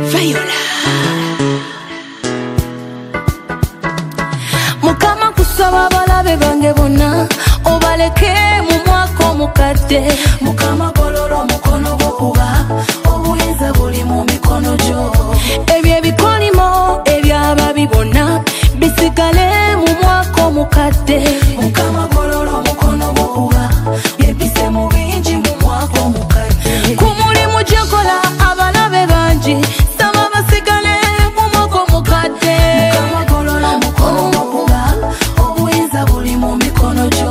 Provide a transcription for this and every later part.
Viola Mukama kusaba balabe bange bonna obaleke mu mwaka omukadde Mukama gololo mukono gokuba obuyinza buli mu mikono gyo ebyo ebikolimo eby'ababi bonna bisigale mu mwaka omukadde Mukama gololo mukono gokuba byebise mu bingi mu mwaka omukadde ku mulimu gyekola abalabe bangi saba basigale mu mwaka omukadde Mukama gololo mukono gokuba obuyinza buli mu mikono gyo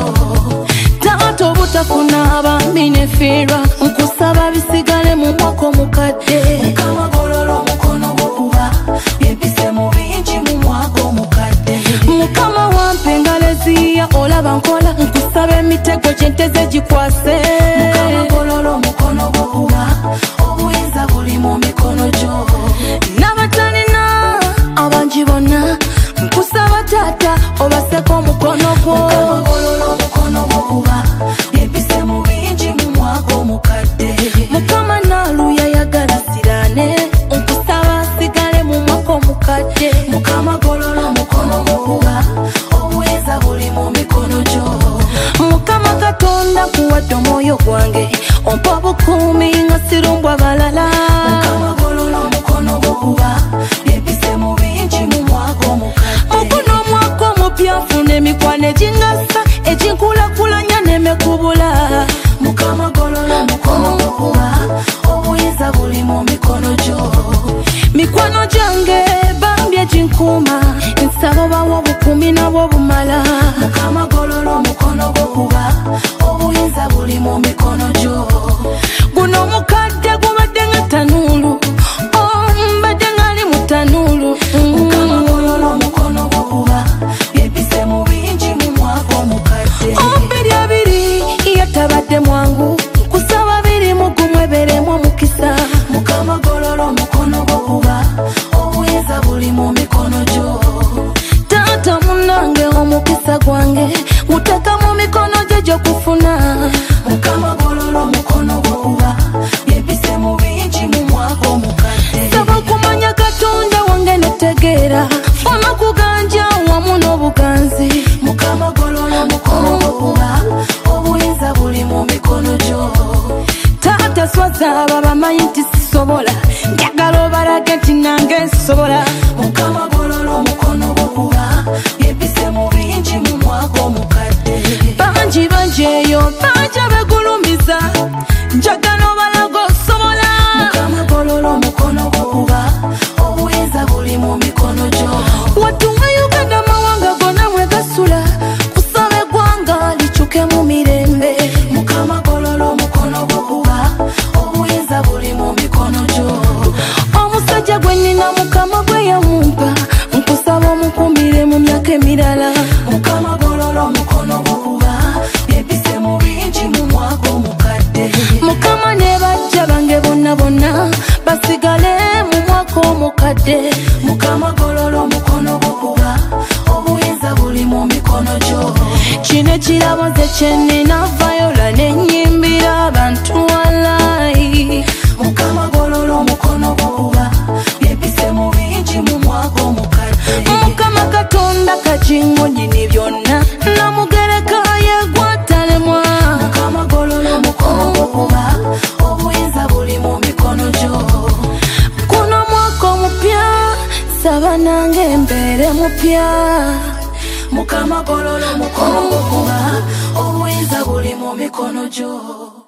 tato butafuna abambi ne fiirwa nkusaba bisigale mu mwaka omukadde Mukama gololo mukono gokuba byebise mu bingi mu mwaka omukadde Mukama wampe ngaleziya olaba nkola nkusaba emitego gyenteze gikwase Mukama gololo mukono gokuba obuyinza buli mu mikono gyo n'abatalina abangi bonna nkusaba taata obaseko omukono gwo Mukama gololo mukono gokuba byebise mu bingi mu mwaka omukadde Mukama naaluya yagala sirane nkusaba asigale mu mwaka omukadde Mukama gololo mukono gokuba obuyinza buli mu mikono gyo Mukama Katonda kuwadde omwoyo gwange ompa obukuumi nga sirumbwa balala Mukama gololo mukono gokuba byebise mu bingi mu mwaka omukadde muguno omwaka omupya nfuna emikwano egingasa eginkulakulanya nemekubula Mukama gololo mukono gokuba obuyinza buli mu mikono gyo mikwano gyange bambi eginkuuma nsaba bawa obukuumi nabwo bumala Mukama gololo mukono gokuba obuyinza buli mu mikono gyo guno omukadde gubadde nga tanuulu mbadde ngali mu tanuulu Mukama gololo mukono gokuba byebise mu bingi mu mwaka omukadde omubiri abiri yatabadde mwangu kusaba biri mugumu eberemu omukisa Mukama gololo mukono gokuba obuyinza buli mu mikono gyo taata munange omukisa gwange guteka mu mikono gye gyokufuna Mukama gololo mukono gokuba byebise mu bingi mu mwaka omukadde saba okumanya Katonda wange netegeera funa kuganja wamu n'obuganzi Mukama gololo mukono gokuba obuyinza buli mu mikono gyo taata swaza aba bamanyi nti sisobola njagala obalage nti nange nsobola Mukama gololo mukono gokuba byebise mu bingi mu mwaka omukadde bangi bangi eyo bangi abegulumiza njagala obalaga osobola Mukama gololo mukono gokuba obuyinza buli mu mikono gyo watuwa Uganda mawanga gonna mwegasula kusaba eggwanga likyuke mu mirembe Mukama gololo mukono gokuba obuyinza buli mu mikono gyo omusajja gwe nnina Mukama gwe yamumpa nkusaba omukumire mu myaka emirala Mukama gololo mukono gokuba byebise mu bingi mu mwaka omukadde Mukama ne bajja bange bonna bonna basigale mu mwaka omukadde Mukama gololo mukono gokuba obuyinza buli mu mikono gyo kino ekirabo nze kyennina Viola nenyimbira abantu walayi Mukama gololo mukono gokuba byebise mu bingi mu mwaka omukadde Mukama Katonda kakingo nyini byonna namugereka yegwatalemwa Mukama gololo mukono gokuba obuyinza buli mu mikono gyo kuno mwaka omupya saba nange mbeere mupya Mukama gololo mukono gokuba obuyinza buli mu mikono gyo